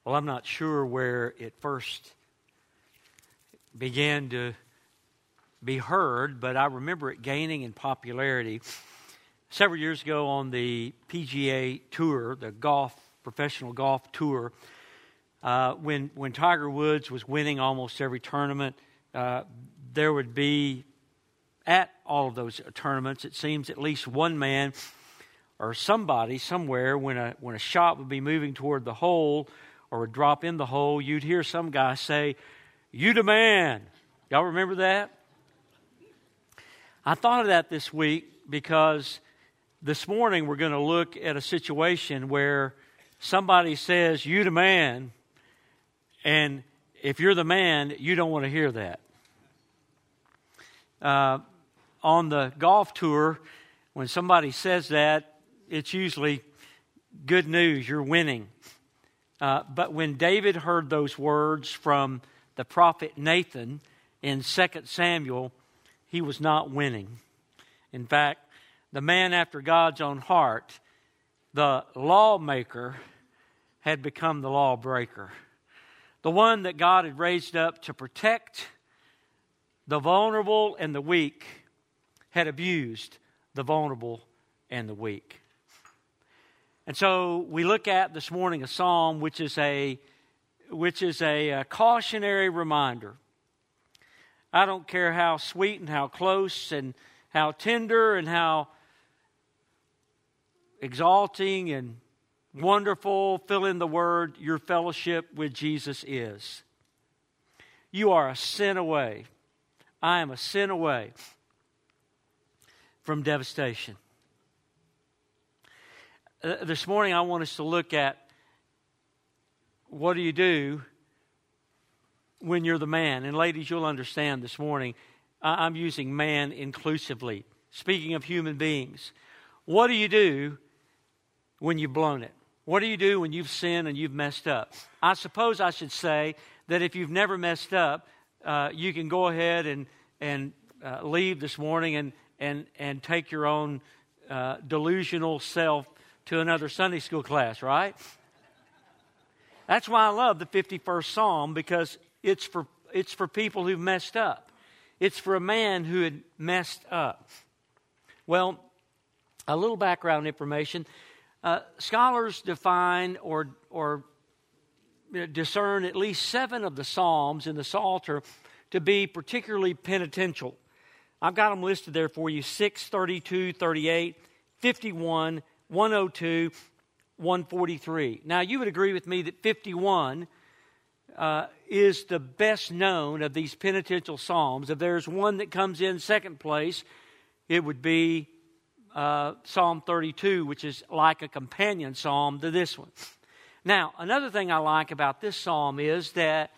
Well, I'm not sure where it first began to be heard, but I remember it gaining in popularity several years ago on the PGA Tour, the professional golf tour. When Tiger Woods was winning almost every tournament, there would be at all of those tournaments, it seems, at least one man or somebody somewhere when a shot would be moving toward the hole or would drop in the hole, you'd hear some guy say, "You the man." Y'all remember that? I thought of that this week because this morning we're going to look at a situation where somebody says, "You the man," and if you're the man, you don't want to hear that. On the golf tour, when somebody says that, it's usually good news, you're winning. But when David heard those words from the prophet Nathan in 2 Samuel, he was not winning. In fact, the man after God's own heart, the lawmaker, had become the lawbreaker. The one that God had raised up to protect the vulnerable and the weak had abused the vulnerable and the weak. And so we look at this morning a psalm which is a cautionary reminder. I don't care how sweet and how close and how tender and how exalting and wonderful, fill in the word, your fellowship with Jesus is. You are a sin away. I am a sin away from devastation. This morning I want us to look at what do you do when you're the man. And ladies, you'll understand this morning, I'm using man inclusively. Speaking of human beings, what do you do when you've blown it? What do you do when you've sinned and you've messed up? I suppose I should say that if you've never messed up, you can go ahead and leave this morning and take your own delusional self to another Sunday school class, right? That's why I love the 51st Psalm, because it's for people who've messed up. It's for a man who had messed up. Well, a little background information. Scholars define or discern at least 7 of the Psalms in the Psalter to be particularly penitential. I've got them listed there for you: 6, 32, 38, 51, 102, 143. Now, you would agree with me that 51 is the best known of these penitential psalms. If there's one that comes in second place, it would be Psalm 32, which is like a companion psalm to this one. Now, another thing I like about this psalm is that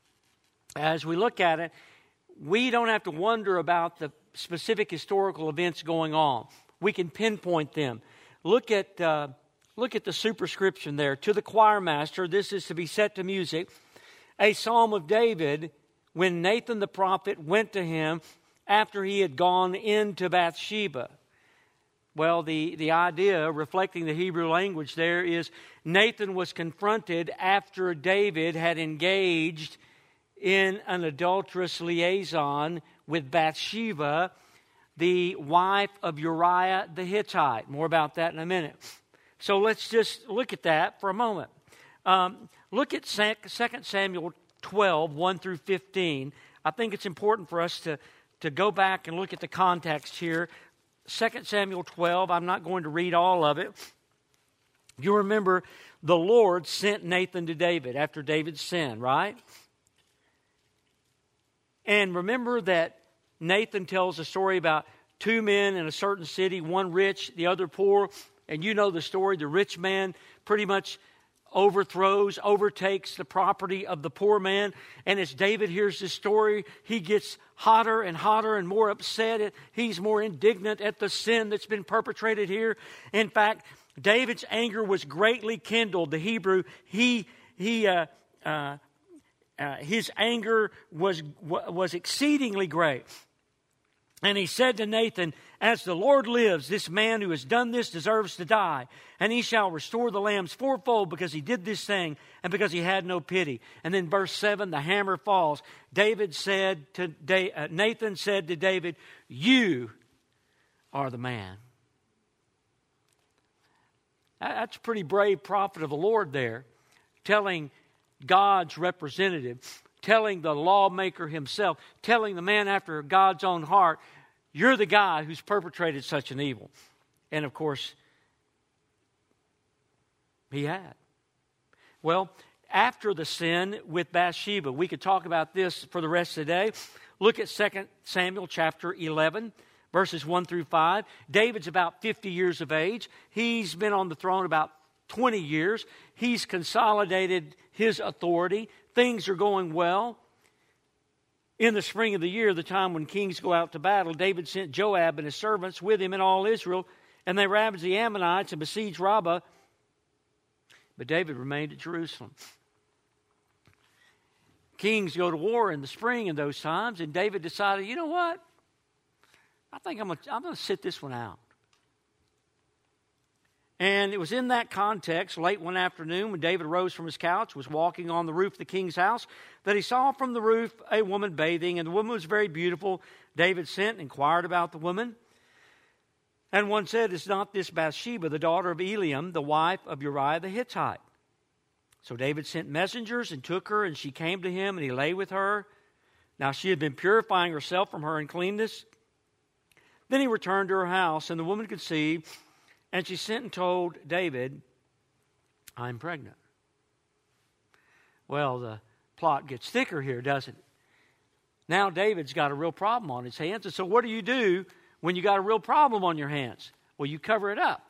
as we look at it, we don't have to wonder about the specific historical events going on. We can pinpoint them. Look at the superscription there. To the choir master, this is to be set to music, a psalm of David when Nathan the prophet went to him after he had gone into Bathsheba. Well, the idea, reflecting the Hebrew language there, is Nathan was confronted after David had engaged in an adulterous liaison with Bathsheba, the wife of Uriah the Hittite. More about that in a minute. So let's just look at that for a moment. Look at 2 Samuel 12, 1 through 15. I think it's important for us to go back and look at the context here. 2 Samuel 12, I'm not going to read all of it. You remember the Lord sent Nathan to David after David's sin, right? And remember that Nathan tells a story about 2 men in a certain city, one rich, the other poor. And you know the story. The rich man pretty much overtakes the property of the poor man. And as David hears this story, he gets hotter and hotter and more upset. He's more indignant at the sin that's been perpetrated here. In fact, David's anger was greatly kindled. The Hebrew, his anger was exceedingly great. And he said to Nathan, as the Lord lives, this man who has done this deserves to die. And he shall restore the lambs fourfold because he did this thing and because he had no pity. And then verse 7, the hammer falls. Nathan said to David, you are the man. That's a pretty brave prophet of the Lord there, telling God's representative, telling the lawmaker himself, telling the man after God's own heart, you're the guy who's perpetrated such an evil. And of course, he had. Well, after the sin with Bathsheba, we could talk about this for the rest of the day. Look at 2 Samuel chapter 11, verses 1 through 5. David's about 50 years of age. He's been on the throne about 20 years. He's consolidated his authority. Things are going well. In the spring of the year, the time when kings go out to battle, David sent Joab and his servants with him and all Israel, and they ravaged the Ammonites and besieged Rabbah. But David remained at Jerusalem. Kings go to war in the spring in those times, and David decided, you know what? I think I'm going to sit this one out. And it was in that context, late one afternoon, when David rose from his couch, was walking on the roof of the king's house, that he saw from the roof a woman bathing, and the woman was very beautiful. David sent and inquired about the woman. And one said, is not this Bathsheba, the daughter of Eliam, the wife of Uriah the Hittite? So David sent messengers and took her, and she came to him, and he lay with her. Now she had been purifying herself from her uncleanness. Then he returned to her house, and the woman conceived, and she sent and told David, I'm pregnant. Well, the plot gets thicker here, doesn't it? Now David's got a real problem on his hands. And so what do you do when you got a real problem on your hands? Well, you cover it up.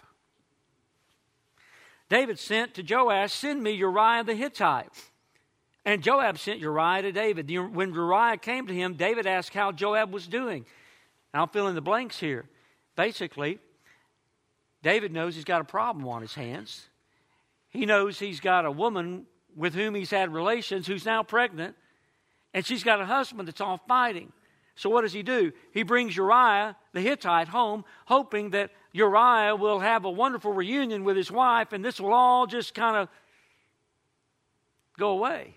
David sent to Joash, send me Uriah the Hittite. And Joab sent Uriah to David. When Uriah came to him, David asked how Joab was doing. And I'll fill in the blanks here. Basically, David knows he's got a problem on his hands. He knows he's got a woman with whom he's had relations who's now pregnant, and she's got a husband that's off fighting. So what does he do? He brings Uriah the Hittite home, hoping that Uriah will have a wonderful reunion with his wife, and this will all just kind of go away.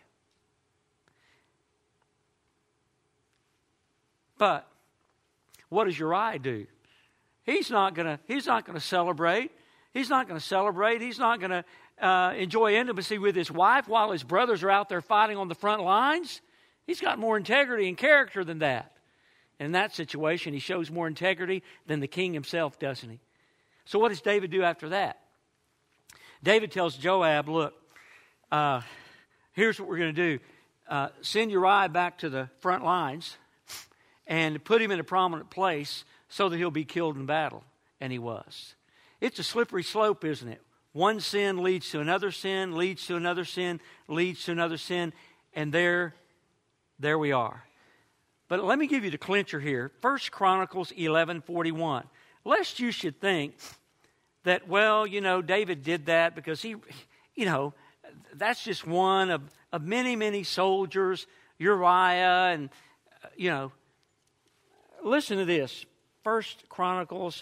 But what does Uriah do? He's not going to celebrate. He's not going to celebrate. He's not going to enjoy intimacy with his wife while his brothers are out there fighting on the front lines. He's got more integrity and character than that. In that situation, he shows more integrity than the king himself, doesn't he? So what does David do after that? David tells Joab, look, here's what we're going to do. Send Uriah back to the front lines and put him in a prominent place so that he'll be killed in battle. And he was. It's a slippery slope, isn't it? One sin leads to another sin, leads to another sin, leads to another sin, and there we are. But let me give you the clincher here. 1 Chronicles 11:41. Lest you should think that, well, David did that because he, that's just one of many, many soldiers, Uriah, and, listen to this. 1 Chronicles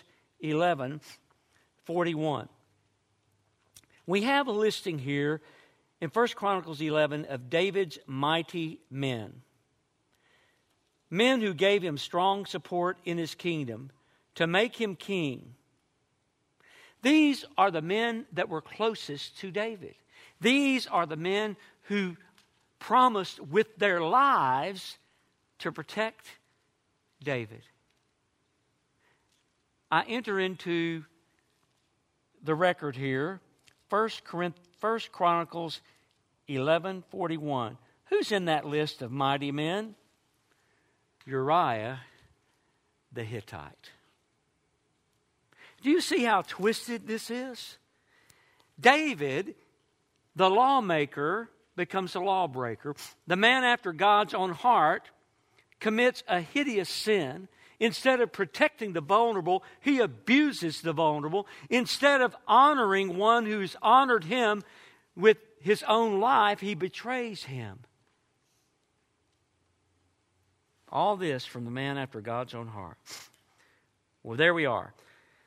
11:41. We have a listing here in 1 Chronicles 11 of David's mighty men. Men who gave him strong support in his kingdom to make him king. These are the men that were closest to David. These are the men who promised with their lives to protect David. I enter into the record here, 1 Chronicles 11:41. Who's in that list of mighty men? Uriah the Hittite. Do you see how twisted this is? David, the lawmaker, becomes a lawbreaker. The man after God's own heart commits a hideous sin. Instead of protecting the vulnerable, he abuses the vulnerable. Instead of honoring one who's honored him with his own life, he betrays him. All this from the man after God's own heart. Well, there we are.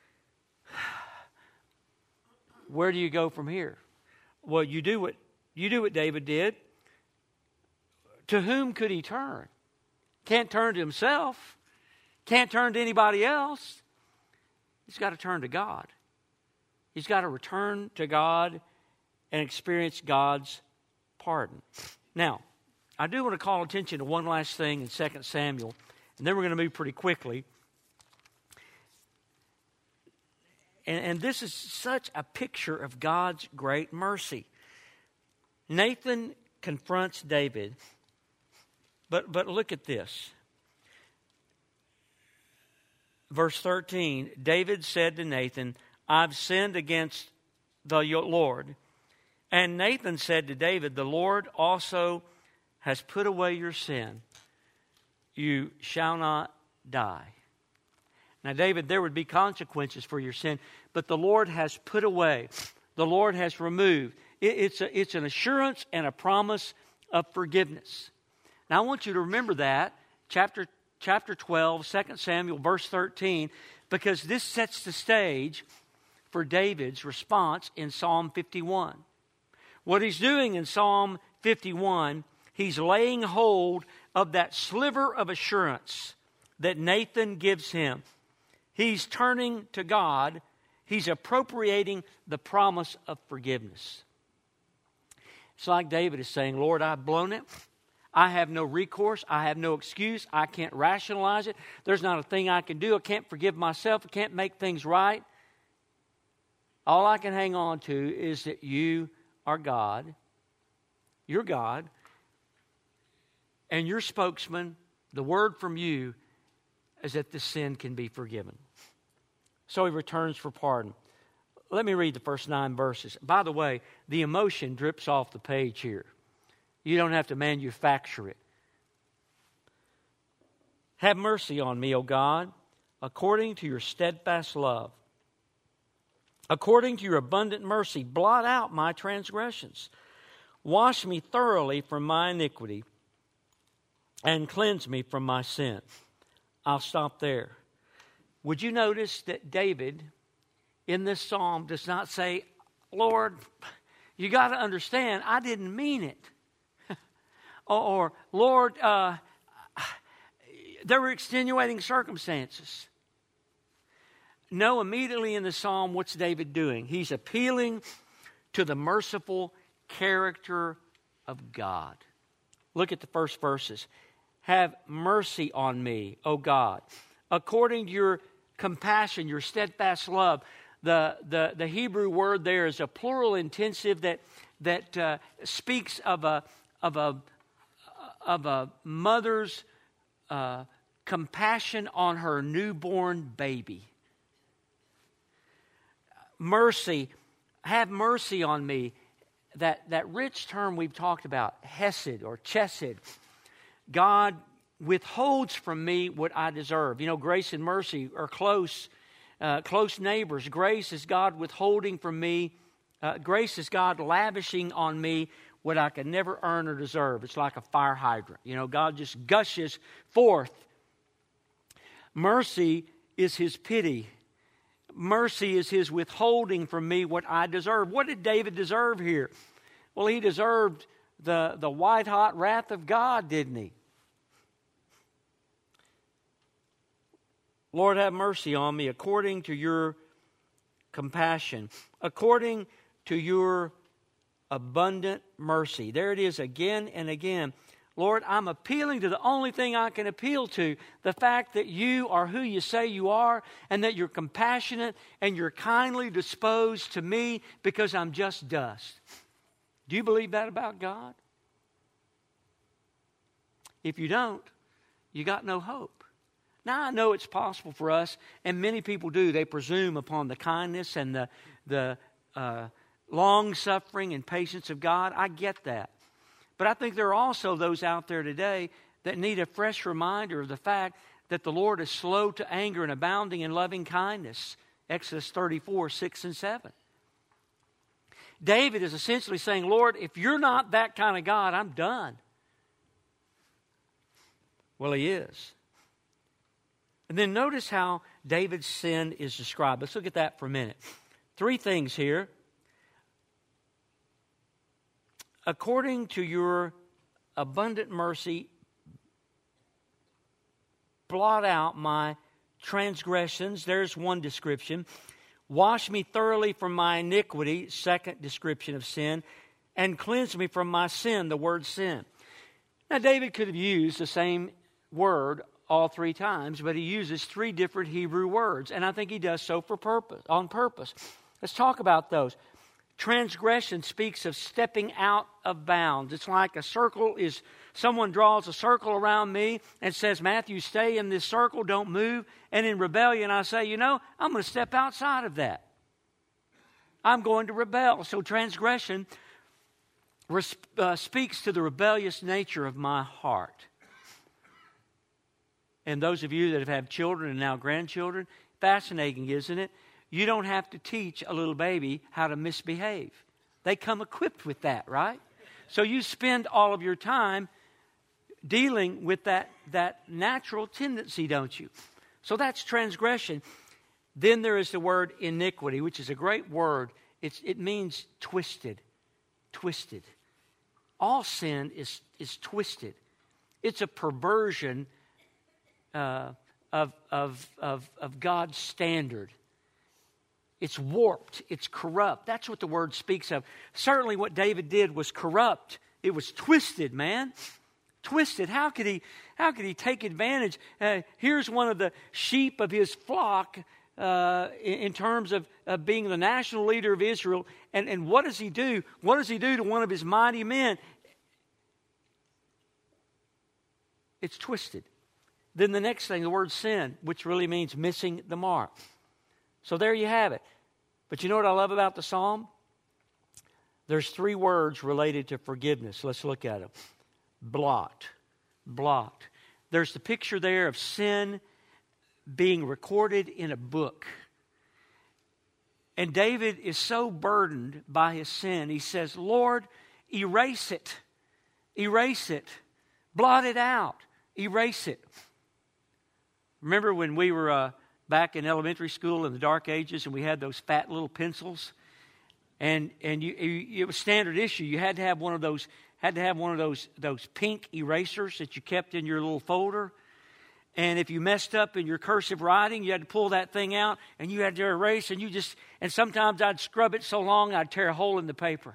Where do you go from here? Well, you do what David did. To whom could he turn? Can't turn to himself. Can't turn to anybody else. He's got to turn to God. He's got to return to God and experience God's pardon. Now, I do want to call attention to one last thing in 2 Samuel, and then we're going to move pretty quickly. And this is such a picture of God's great mercy. Nathan confronts David, but look at this. Verse 13, David said to Nathan, I've sinned against the Lord. And Nathan said to David, the Lord also has put away your sin. You shall not die. Now, David, there would be consequences for your sin, but the Lord has put away. The Lord has removed. It's an assurance and a promise of forgiveness. Now, I want you to remember that, chapter 12, 2 Samuel, verse 13, because this sets the stage for David's response in Psalm 51. What he's doing in Psalm 51, he's laying hold of that sliver of assurance that Nathan gives him. He's turning to God. He's appropriating the promise of forgiveness. It's like David is saying, Lord, I've blown it. I have no recourse. I have no excuse. I can't rationalize it. There's not a thing I can do. I can't forgive myself. I can't make things right. All I can hang on to is that you are God. You're God. And your spokesman, the word from you, is that this sin can be forgiven. So he returns for pardon. Let me read the first 9 verses. By the way, the emotion drips off the page here. You don't have to manufacture it. Have mercy on me, O God, according to your steadfast love. According to your abundant mercy, blot out my transgressions. Wash me thoroughly from my iniquity and cleanse me from my sin. I'll stop there. Would you notice that David in this psalm does not say, Lord, you got to understand, I didn't mean it. or Lord, there were extenuating circumstances. No, immediately in the psalm, what's David doing? He's appealing to the merciful character of God. Look at the first verses. Have mercy on me, O God, according to your compassion, your steadfast love. The Hebrew word there is a plural intensive that speaks of a mother's compassion on her newborn baby. Mercy, have mercy on me. That rich term we've talked about, hesed or chesed. God withholds from me what I deserve. You know, grace and mercy are close neighbors. Grace is God withholding from me. Grace is God lavishing on me what I could never earn or deserve. It's like a fire hydrant. You know, God just gushes forth. Mercy is His pity. Mercy is His withholding from me what I deserve. What did David deserve here? Well, he deserved the white-hot wrath of God, didn't he? Lord, have mercy on me according to your compassion, according to your abundant mercy. There it is again and again. Lord, I'm appealing to the only thing I can appeal to, the fact that you are who you say you are and that you're compassionate and you're kindly disposed to me because I'm just dust. Do you believe that about God? If you don't, you got no hope. Now, I know it's possible for us, and many people do. They presume upon the kindness and the long-suffering and patience of God. I get that. But I think there are also those out there today that need a fresh reminder of the fact that the Lord is slow to anger and abounding in loving kindness. Exodus 34, 6 and 7. David is essentially saying, Lord, if you're not that kind of God, I'm done. Well, he is. And then notice how David's sin is described. Let's look at that for a minute. 3 things here. According to your abundant mercy, blot out my transgressions. There's one description. Wash me thoroughly from my iniquity, second description of sin, and cleanse me from my sin, the word sin. Now, David could have used the same word all 3 times, but he uses 3 different Hebrew words, and I think he does so on purpose. Let's talk about those. Transgression speaks of stepping out of bounds. It's like a circle is, someone draws a circle around me and says, Matthew, stay in this circle, don't move. And in rebellion, I say, I'm going to step outside of that. I'm going to rebel. So transgression speaks to the rebellious nature of my heart. And those of you that have had children and now grandchildren, fascinating, isn't it? You don't have to teach a little baby how to misbehave. They come equipped with that, right? So you spend all of your time dealing with that natural tendency, don't you? So that's transgression. Then there is the word iniquity, which is a great word. It means twisted. Twisted. All sin is twisted. It's a perversion of God's standard. It's warped. It's corrupt. That's what the word speaks of. Certainly what David did was corrupt. It was twisted, man. Twisted. How could he take advantage? Here's one of the sheep of his flock in terms of being the national leader of Israel. And what does he do? What does he do to one of his mighty men? It's twisted. Then the next thing, the word sin, which really means missing the mark. So there you have it. But you know what I love about the psalm? There's 3 words related to forgiveness. Let's look at them. Blot. Blot. There's the picture there of sin being recorded in a book. And David is so burdened by his sin. He says, Lord, erase it. Erase it. Blot it out. Erase it. Remember when we were back in elementary school in the dark ages and we had those fat little pencils? And it was standard issue. You had to have one of those those pink erasers that you kept in your little folder. And if you messed up in your cursive writing, you had to pull that thing out and you had to erase, and sometimes I'd scrub it so long I'd tear a hole in the paper.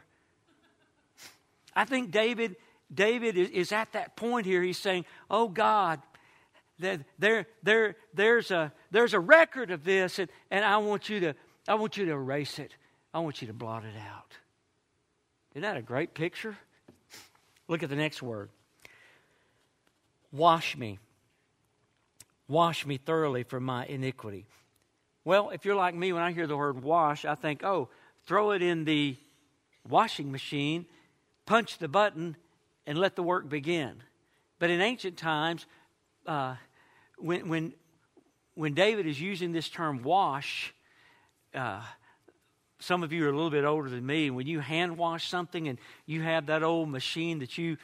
I think David is at that point here. He's saying, oh God, there's a record of this, and I want you to erase it. I want you to blot it out. Isn't that a great picture? Look at the next word. Wash me. Wash me thoroughly from my iniquity. Well, if you're like me, when I hear the word wash, I think, throw it in the washing machine, punch the and let the work begin. But in ancient times, when David is using this term wash, some of you are a little bit older than me. When you hand wash something and you have that old machine that you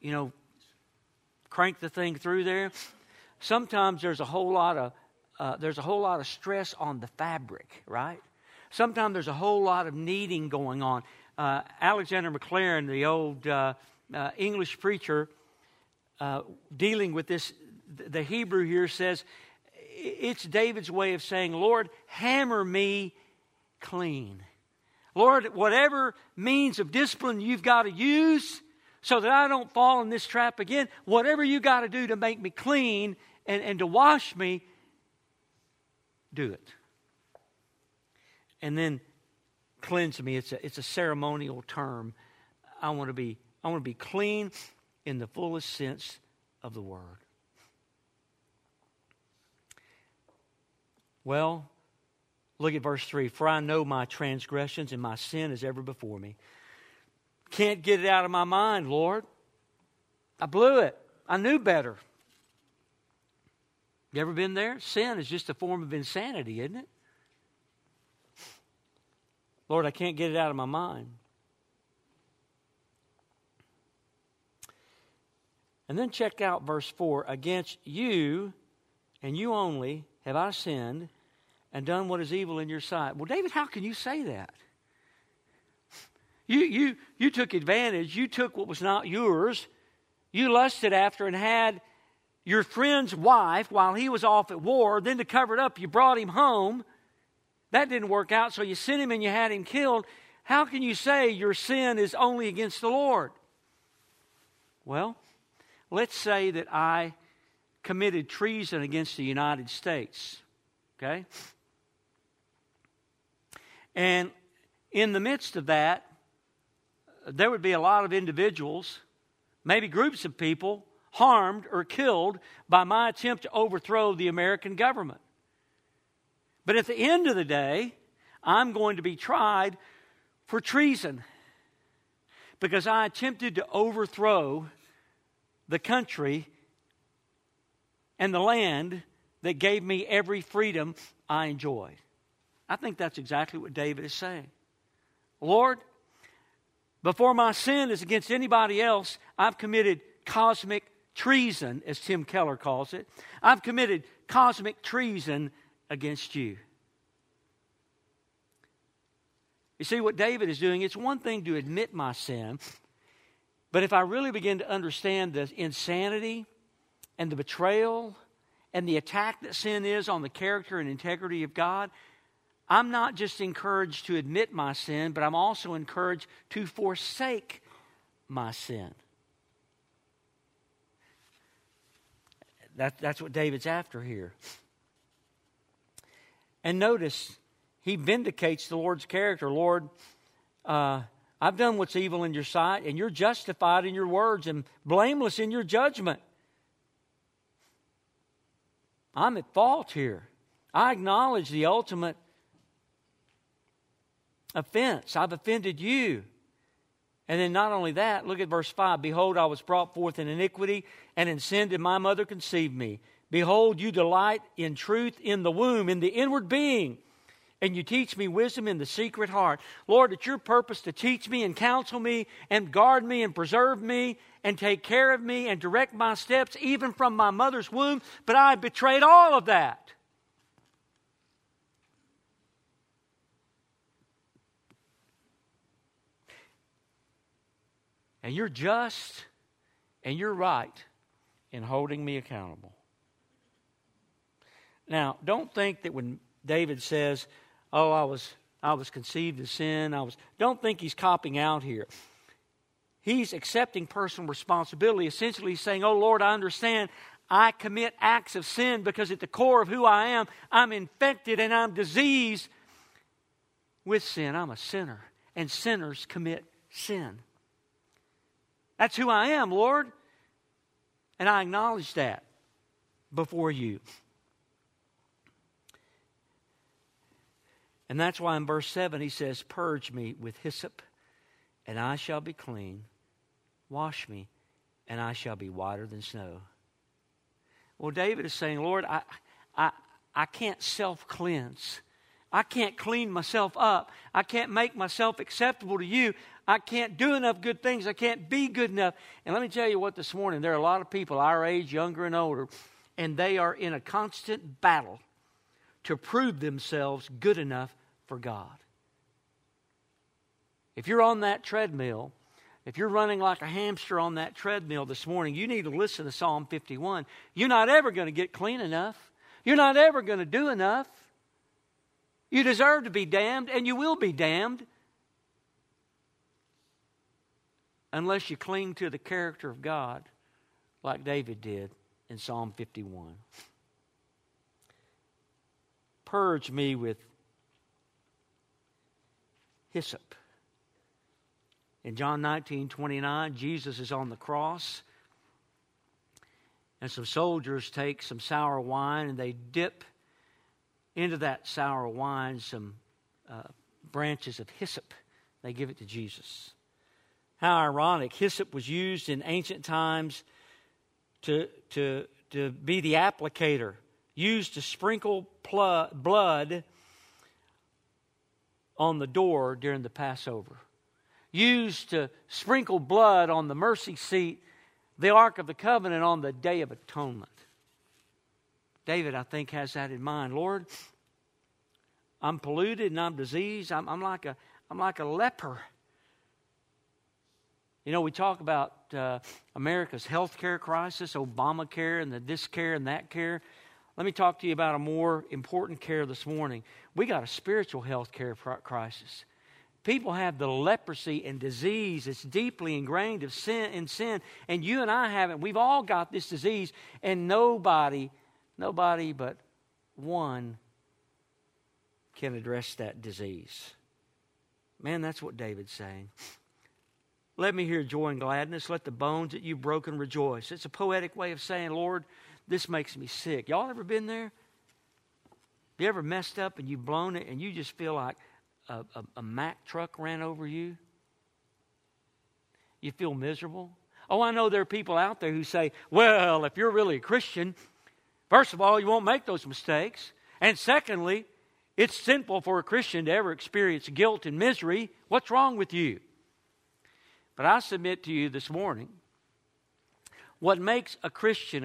crank the thing through there, sometimes there's a whole lot of stress on the fabric, right? Sometimes there's a whole lot of kneading going on. Alexander McLaren, the old English preacher, dealing with this, the Hebrew here says, it's David's way of saying, Lord, hammer me clean. Lord, whatever means of discipline you've got to use so that I don't fall in this trap again, whatever you got to do to make me clean and to wash me, do it. And then cleanse me. It's a ceremonial term. I want to be clean in the fullest sense of the word. Well, look at verse 3. For I know my transgressions and my sin is ever before me. Can't get it out of my mind, Lord. I blew it. I knew better. You ever been there? Sin is just a form of insanity, isn't it? Lord, I can't get it out of my mind. And then check out verse 4. Against you, and you only, have I sinned and done what is evil in your sight. Well, David, how can you say that? You took advantage. You took what was not yours. You lusted after and had your friend's wife while he was off at war. Then to cover it up, you brought him home. That didn't work out, so you sent him and you had him killed. How can you say your sin is only against the Lord? Well, let's say that I committed treason against the United States. Okay? And in the midst of that, there would be a lot of individuals, maybe groups of people, harmed or killed by my attempt to overthrow the American government. But at the end of the day, I'm going to be tried for treason because I attempted to overthrow the country and the land that gave me every freedom I enjoyed. I think that's exactly what David is saying. Lord, before my sin is against anybody else, I've committed cosmic treason, as Tim Keller calls it. I've committed cosmic treason against you. You see, what David is doing, it's one thing to admit my sin, but if I really begin to understand the insanity and the betrayal and the attack that sin is on the character and integrity of God, I'm not just encouraged to admit my sin, but I'm also encouraged to forsake my sin. That's what David's after here. And notice, he vindicates the Lord's character. Lord, I've done what's evil in your sight, and you're justified in your words and blameless in your judgment. I'm at fault here. I acknowledge the ultimate offense. I've offended you. And then not only that, look at verse 5. Behold, I was brought forth in iniquity, and in sin did my mother conceive me. Behold, you delight in truth in the womb, in the inward being, and you teach me wisdom in the secret heart. Lord, it's your purpose to teach me and counsel me and guard me and preserve me and take care of me and direct my steps even from my mother's womb, but I betrayed all of that. And you're just and you're right in holding me accountable. Now, don't think that when David says, oh, I was conceived in sin, don't think he's copping out here. He's accepting personal responsibility. Essentially, he's saying, oh, Lord, I understand I commit acts of sin because at the core of who I am, I'm infected and I'm diseased with sin. I'm a sinner, and sinners commit sin. That's who I am, Lord. And I acknowledge that before you. And that's why in verse 7 he says, purge me with hyssop, and I shall be clean. Wash me, and I shall be whiter than snow. Well, David is saying, Lord, I can't self-cleanse. I can't clean myself up. I can't make myself acceptable to you. I can't do enough good things. I can't be good enough. And let me tell you what, this morning, there are a lot of people our age, younger and older, and they are in a constant battle to prove themselves good enough for God. If you're on that treadmill, if you're running like a hamster on that treadmill this morning, you need to listen to Psalm 51. You're not ever going to get clean enough. You're not ever going to do enough. You deserve to be damned, and you will be damned unless you cling to the character of God like David did in Psalm 51. Purge me with hyssop. In John 19:29, Jesus is on the cross, and some soldiers take some sour wine and they dip into that sour wine some branches of hyssop. They give it to Jesus. How ironic. Hyssop was used in ancient times to be the applicator, used to sprinkle blood on the door during the Passover, used to sprinkle blood on the mercy seat the Ark of the Covenant on the Day of Atonement. David, I think, has that in mind. Lord, I'm polluted and I'm diseased. I'm like a leper. You know, we talk about America's health care crisis, Obamacare and the this care and that care. Let me talk to you about a more important care this morning. We got a spiritual health care crisis. People have the leprosy and disease that's deeply ingrained in sin, and you and I haven't. We've all got this disease, and nobody but one can address that disease. Man, that's what David's saying. Let me hear joy and gladness. Let the bones that you've broken rejoice. It's a poetic way of saying, Lord, this makes me sick. Y'all ever been there? You ever messed up and you've blown it and you just feel like a Mack truck ran over you? You feel miserable? Oh, I know there are people out there who say, well, if you're really a Christian, first of all, you won't make those mistakes. And secondly, it's sinful for a Christian to ever experience guilt and misery. What's wrong with you? But I submit to you this morning, what makes a Christian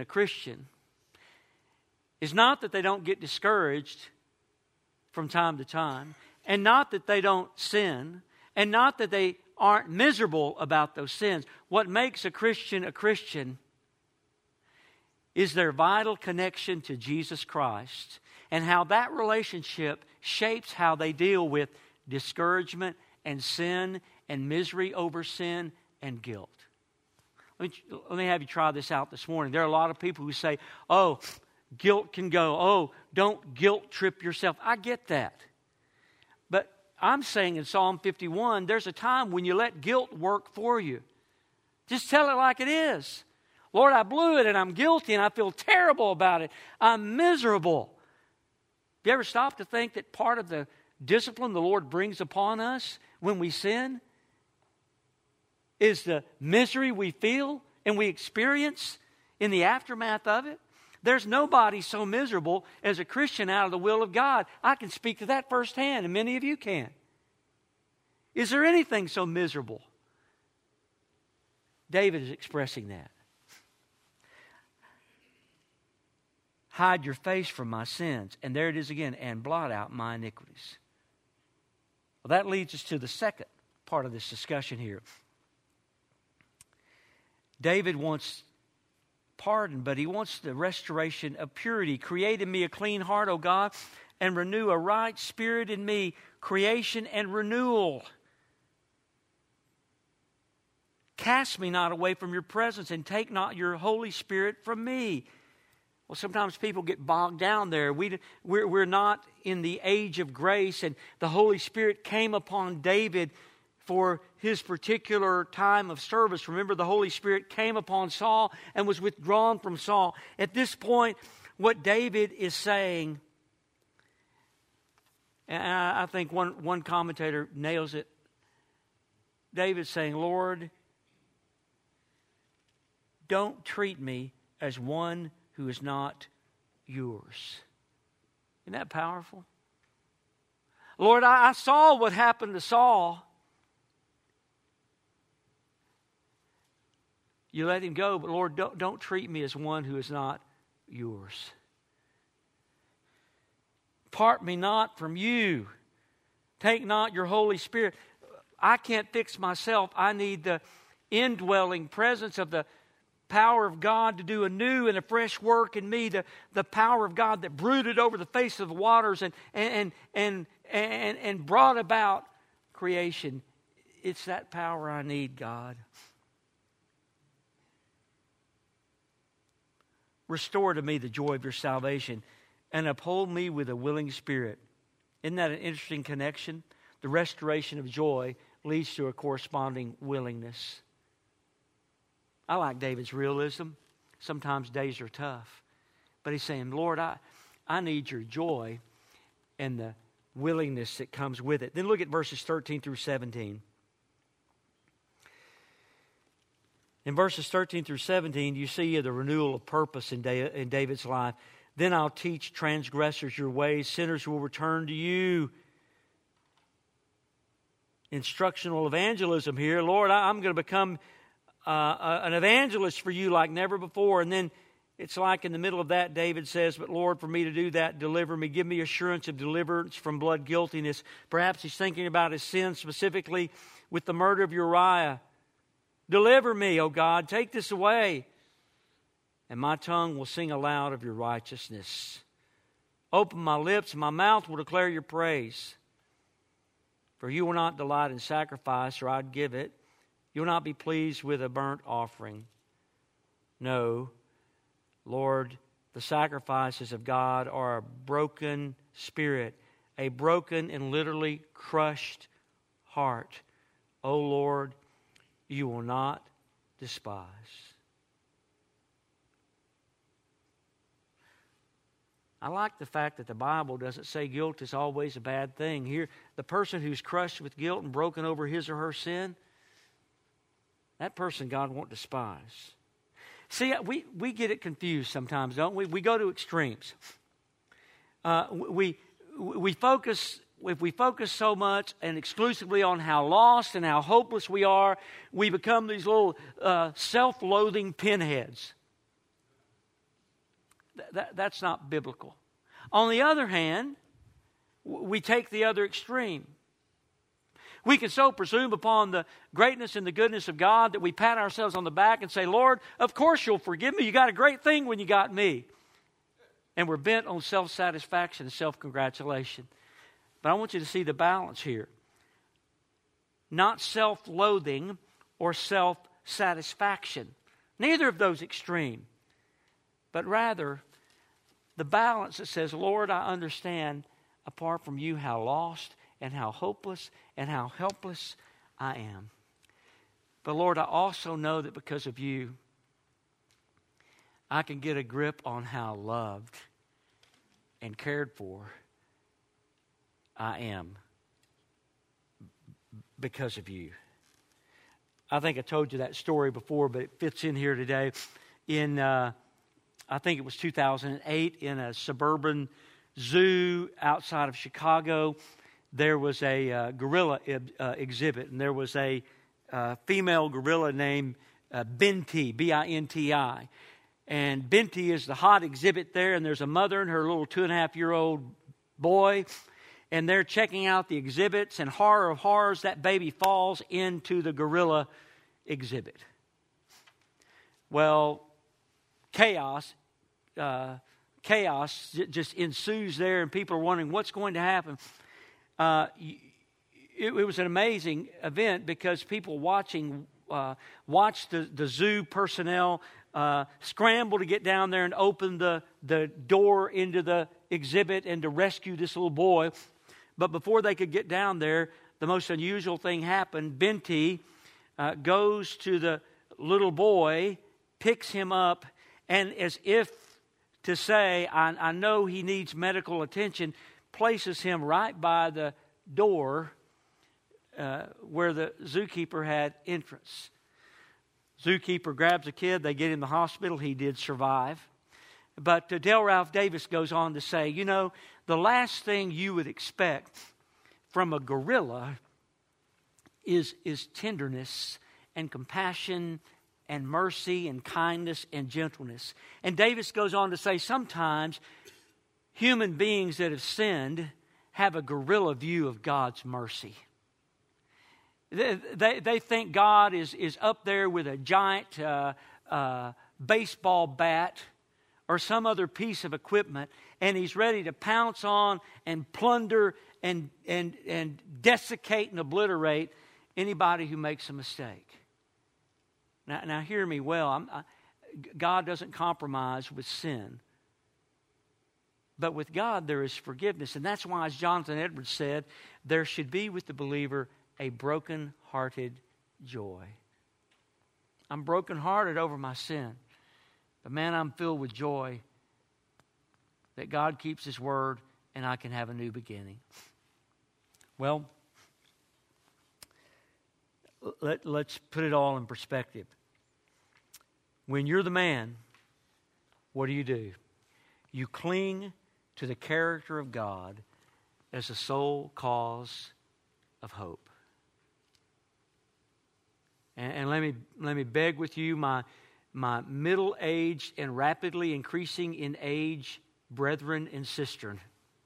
is not that they don't get discouraged from time to time, and not that they don't sin, and not that they aren't miserable about those sins. What makes a Christian is their vital connection to Jesus Christ, and how that relationship shapes how they deal with discouragement and sin and misery over sin and guilt. Let me have you try this out this morning. There are a lot of people who say, oh, guilt can go. Oh, don't guilt trip yourself. I get that. But I'm saying in Psalm 51, there's a time when you let guilt work for you. Just tell it like it is. Lord, I blew it and I'm guilty and I feel terrible about it. I'm miserable. Have you ever stopped to think that part of the discipline the Lord brings upon us when we sin is the misery we feel and we experience in the aftermath of it? There's nobody so miserable as a Christian out of the will of God. I can speak to that firsthand, and many of you can. Is there anything so miserable? David is expressing that. Hide your face from my sins. And there it is again, and blot out my iniquities. Well, that leads us to the second part of this discussion here. David wants pardon, but he wants the restoration of purity. Create in me a clean heart, O God, and renew a right spirit in me. Creation and renewal. Cast me not away from your presence, and take not your Holy Spirit from me. Well, sometimes people get bogged down there. We're not in the age of grace, and the Holy Spirit came upon David for his particular time of service. Remember, the Holy Spirit came upon Saul and was withdrawn from Saul. At this point, what David is saying, and I think one commentator nails it. David's saying, Lord, don't treat me as one who is not yours. Isn't that powerful? Lord, I saw what happened to Saul. You let him go, but Lord, don't treat me as one who is not yours. Part me not from you. Take not your Holy Spirit. I can't fix myself. I need the indwelling presence of the power of God to do a new and a fresh work in me. The power of God that brooded over the face of the waters and brought about creation. It's that power I need, God. Restore to me the joy of your salvation and uphold me with a willing spirit. Isn't that an interesting connection? The restoration of joy leads to a corresponding willingness. I like David's realism. Sometimes days are tough. But he's saying, Lord, I need your joy and the willingness that comes with it. Then look at verses 13 through 17. In verses 13 through 17, you see the renewal of purpose in David's life. Then I'll teach transgressors your ways. Sinners will return to you. Instructional evangelism here. Lord, I'm going to become an evangelist for you like never before. And then it's like in the middle of that, David says, but Lord, for me to do that, deliver me. Give me assurance of deliverance from blood guiltiness. Perhaps he's thinking about his sin specifically with the murder of Uriah. Deliver me, O God, take this away, and my tongue will sing aloud of your righteousness. Open my lips, and my mouth will declare your praise. For you will not delight in sacrifice, or I'd give it. You will not be pleased with a burnt offering. No, Lord, the sacrifices of God are a broken spirit, a broken and literally crushed heart. O Lord, you will not despise. I like the fact that the Bible doesn't say guilt is always a bad thing. Here, the person who's crushed with guilt and broken over his or her sin, that person God won't despise. See, we get it confused sometimes, don't we? We go to extremes. We focus. If we focus so much and exclusively on how lost and how hopeless we are, we become these little self-loathing pinheads. That's not biblical. On the other hand, we take the other extreme. We can so presume upon the greatness and the goodness of God that we pat ourselves on the back and say, Lord, of course you'll forgive me. You got a great thing when you got me. And we're bent on self-satisfaction and self-congratulation. But I want you to see the balance here. Not self-loathing or self-satisfaction. Neither of those extreme. But rather, the balance that says, Lord, I understand apart from you how lost and how hopeless and how helpless I am. But Lord, I also know that because of you, I can get a grip on how loved and cared for I am because of you. I think I told you that story before, but it fits in here today. In, I think it was 2008, in a suburban zoo outside of Chicago, there was a gorilla exhibit, and there was a female gorilla named Binti, B-I-N-T-I. And Binti is the hot exhibit there, and there's a mother and her little 2.5-year-old boy, and they're checking out the exhibits, and horror of horrors, that baby falls into the gorilla exhibit. Well, chaos just ensues there, and people are wondering what's going to happen. It was an amazing event because people watched the zoo personnel scramble to get down there and open the door into the exhibit and to rescue this little boy. But before they could get down there, the most unusual thing happened. Binti goes to the little boy, picks him up, and as if to say, I know he needs medical attention, places him right by the door where the zookeeper had entrance. Zookeeper grabs a kid, they get him to the hospital, he did survive. But Dale Ralph Davis goes on to say, you know, the last thing you would expect from a gorilla is tenderness and compassion and mercy and kindness and gentleness. And Davis goes on to say sometimes human beings that have sinned have a gorilla view of God's mercy. They think God is up there with a giant baseball bat or some other piece of equipment, and He's ready to pounce on and plunder and desiccate and obliterate anybody who makes a mistake. Now hear me well. God doesn't compromise with sin. But with God there is forgiveness. And that's why, as Jonathan Edwards said, there should be with the believer a broken-hearted joy. I'm broken-hearted over my sin. But man, I'm filled with joy that God keeps His word and I can have a new beginning. Well, let's put it all in perspective. When you're the man, what do? You cling to the character of God as the sole cause of hope. And let me beg with you, my middle-aged and rapidly increasing in age brethren and sisters.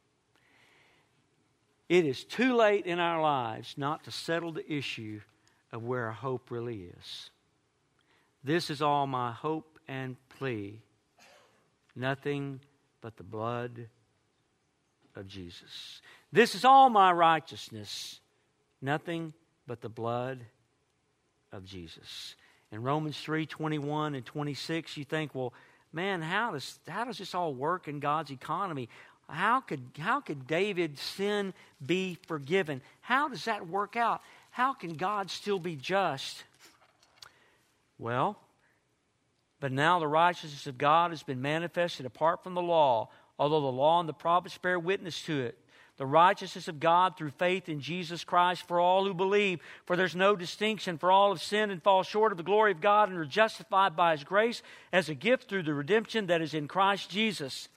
It is too late in our lives not to settle the issue of where our hope really is. This is all my hope and plea. Nothing but the blood of Jesus. This is all my righteousness. Nothing but the blood of Jesus. In Romans 3:21 and 26, you think, well, man, how does this all work in God's economy? How could David's sin be forgiven? How does that work out? How can God still be just? Well, but now the righteousness of God has been manifested apart from the law, although the law and the prophets bear witness to it. The righteousness of God through faith in Jesus Christ for all who believe. For there's no distinction, for all have sinned and fall short of the glory of God and are justified by His grace as a gift through the redemption that is in Christ Jesus.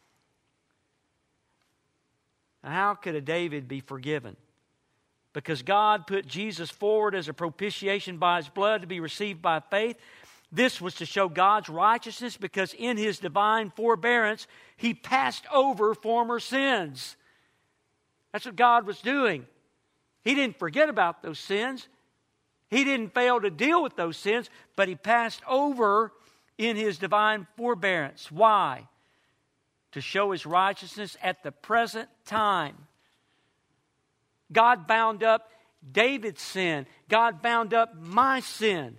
Now, how could a David be forgiven? Because God put Jesus forward as a propitiation by His blood to be received by faith. This was to show God's righteousness because in His divine forbearance, He passed over former sins. That's what God was doing. He didn't forget about those sins. He didn't fail to deal with those sins, but He passed over in His divine forbearance. Why? To show His righteousness at the present time. God bound up David's sin. God bound up my sin.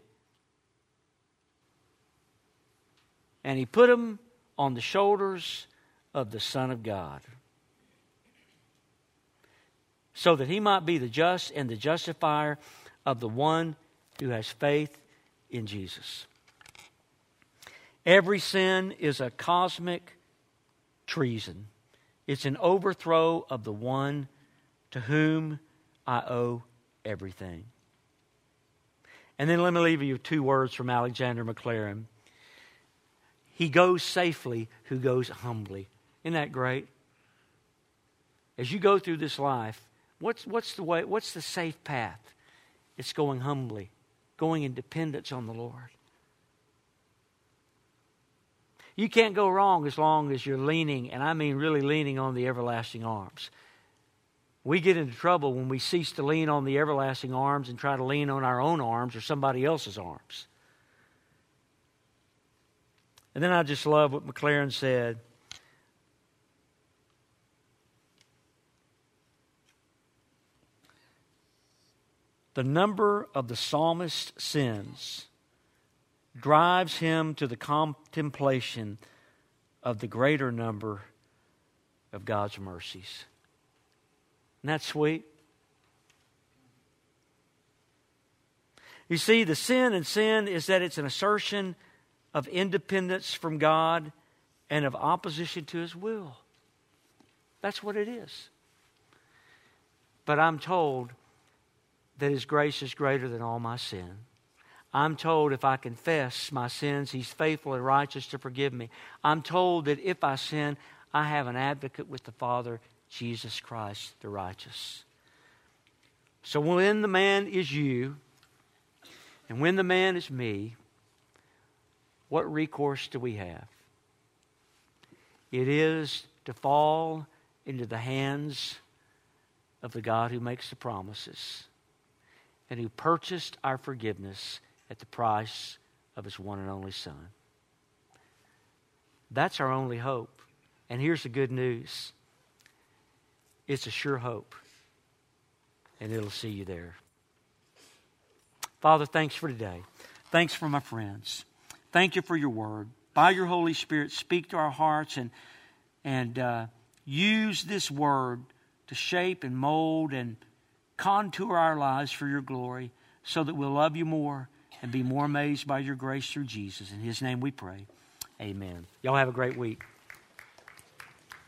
And He put them on the shoulders of the Son of God, so that He might be the just and the justifier of the one who has faith in Jesus. Every sin is a cosmic treason. It's an overthrow of the one to whom I owe everything. And then let me leave you with 2 words from Alexander McLaren. He goes safely who goes humbly. Isn't that great? As you go through this life, what's the way? What's the safe path? It's going humbly, going in dependence on the Lord. You can't go wrong as long as you're leaning, and I mean really leaning on the everlasting arms. We get into trouble when we cease to lean on the everlasting arms and try to lean on our own arms or somebody else's arms. And then I just love what McLaren said. The number of the psalmist's sins drives him to the contemplation of the greater number of God's mercies. Isn't that sweet? You see, the sin in sin is that it's an assertion of independence from God and of opposition to His will. That's what it is. But I'm told that His grace is greater than all my sin. I'm told if I confess my sins, He's faithful and righteous to forgive me. I'm told that if I sin, I have an advocate with the Father, Jesus Christ the righteous. So when the man is you, and when the man is me, what recourse do we have? It is to fall into the hands of the God who makes the promises and who purchased our forgiveness at the price of His one and only Son. That's our only hope. And here's the good news. It's a sure hope. And it'll see you there. Father, thanks for today. Thanks for my friends. Thank You for Your word. By Your Holy Spirit, speak to our hearts and use this word to shape and mold and contour our lives for Your glory so that we'll love You more and be more amazed by Your grace through Jesus. In His name we pray. Amen. Y'all have a great week.